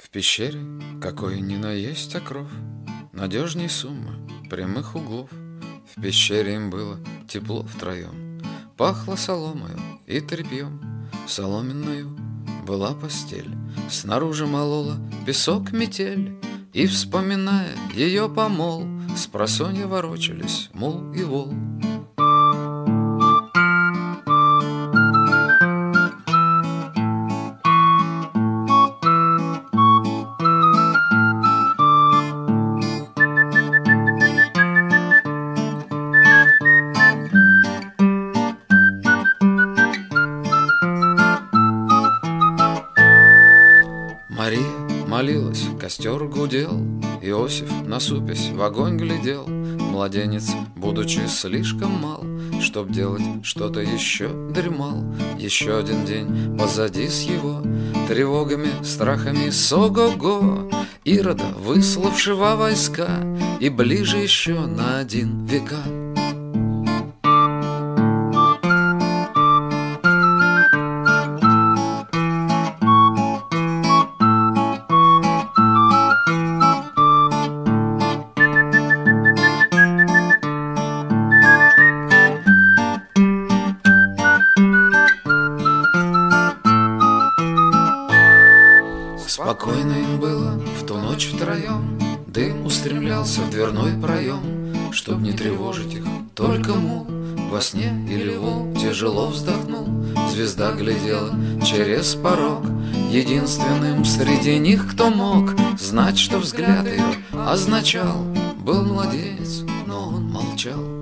В пещере, какой ни на есть окров, надежней суммы прямых углов. В пещере им было тепло втроем, пахло соломою и тряпьем. Соломенною была постель, снаружи молола песок метель. И, вспоминая ее помол, спросонья ворочались мул и вол. Мария молилась, костер гудел, Иосиф, насупясь, в огонь глядел. Младенец, будучи слишком мал, чтоб делать что-то еще, дремал. Еще один день позади с его тревогами, страхами с-ого-го. Ирода, выславшего войска, и ближе еще на 1 века. Спокойно им было в ту ночь втроем. Дым устремлялся в дверной проем, чтоб не тревожить их, только мул во сне или вол тяжело вздохнул. Звезда глядела через порог, единственным среди них, кто мог знать, что взгляд ее означал. Был младенец, но он молчал.